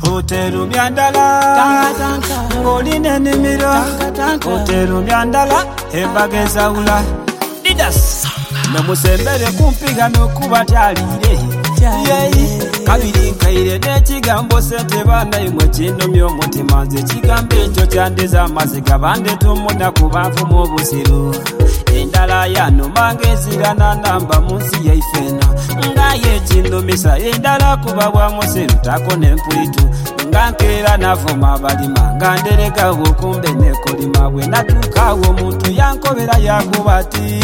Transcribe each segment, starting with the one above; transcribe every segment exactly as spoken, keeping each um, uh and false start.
oterumya ndala ng'olina ennimiro oterumya ndala embaga ezawula Didas namusembere kumpiga n'okuba tyaliire yeyi kabiri nkaire n'ekigambo sente baana imwe kindomya omutima nze ekigambo ekyo kyandeza amaziga bandeeta omunaku banfumu obusiru endala yanuma ng'ezirana namba mu nsi yaife eno ngaye ekindomisa endala kuba bwa musiru tako n'empwitu nga nkeera navuma abalima nga nderekawo okumbe nekolima bwe natuukaawo omuntu yankobera yakuba ati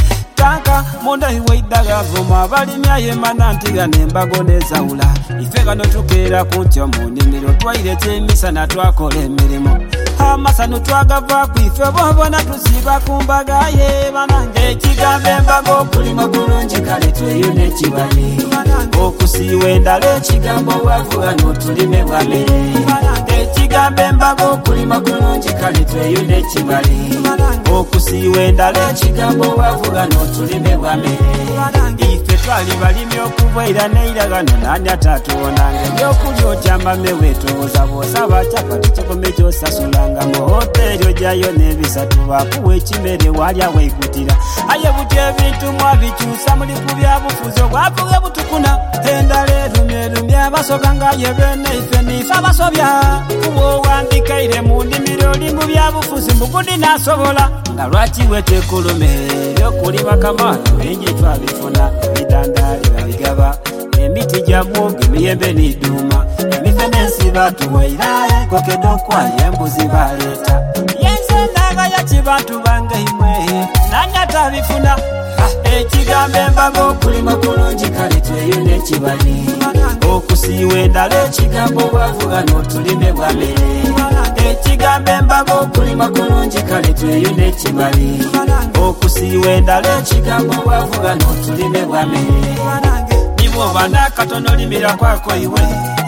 tanka munda iwe iddaga vuma abalimya yemana ntiga nembago nezawula ife gano tukeera ku ntyo mu nnimiro twayireta emisana twakola emirimu amasano twagavaku ife bobona tusiba ku mbaga ye banange ekigambo embago okulima bulungi kale tweyuna ekibali okusiiwa endala ekigambo bwavuga n'otulime bwamere ekigambo embago okulima bulungi kale tweyuna ekibali okusiiwa endala ekigambo bwavuga n'otulime bwamere ife twali balimi okubwaira neiragano nani atatuwonanga ebyokulya otyambame weetooza bw'osaba kyapati kikome kyosasulanga mu hoteri ojayo n'ebisatu bakuwa ekimere walya weikutira aye butya ebintu mwabikyusa muli ku byabufuzi obwavuge butukuna endala erumya erumya abasoga ngaye bene ife nife abasobya kuba owandikaire mu nnimiro oli mu byabufuzi mbugudi nasobola nga lwaki wetekulume ebyokulima kamaano bingi twabifuna ebidandaalira bigaba emiti gya mwongo emiyembe n'idduuma emife n'ensiba tuwaira enkokedde okwaya embuzi baleeta yenze ndagaya kibantu bange imwe nani atabifuna ekigambo embaga okulima kulungi kale tweyuna ekibali okusiiwa endala ekigambo bwavuga n'otulime bwamere ekigambo embaga okulima kulungi kale tweyuna ekibali okusiiwa endala ekigambo bwavuga n'otulime bwamere nibwoba nakatono limira kwako iwe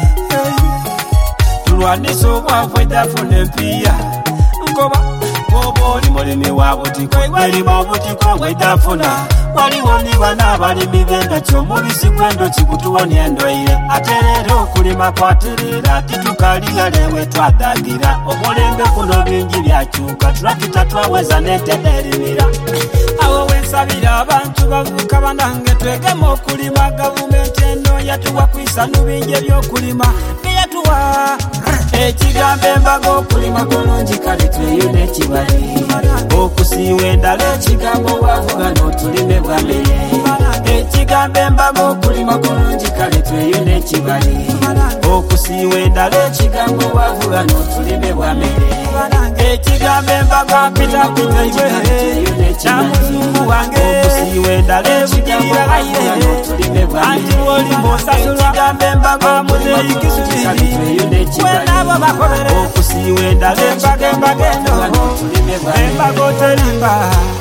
tulwanisa obwavu edafuna empiya nkoba bwoba oli mulimi wa butiko erimu obutiko bwedafuna waliwo niba n'abalimi b'endokyi omubisi gw'endokyi gutuwonya endwaire ate leero okulima kwatereera titukaligalewe twadagira omulembe guno bingi byakyuka tulakita twaweza n'entenda erimira awo wensabira abantu bavuka banange twegema okulima gavumenti eno yatuwa kwisa nubingi ebyokulima biyatuwa ekigambo embaga okulima kulungi kale tweyuna ekibali okusiiwa endala ekigambo bwavuga n'otulime bwamere ekigambo embaga okulima kulungi kale tweyuna ekibali okusiiwa endala ekigambo bwavuga n'otulime bwamere ekigambo embaga pitapita iwe kyamuzungu wange okusiiwa endala ekigambo bwavuga n'otulime bwamere anti woli mbosasula ekigambo embaga muzeyikisubiri wenabo bakobere okusiiwa endala embaga embaga eno embaga oterimba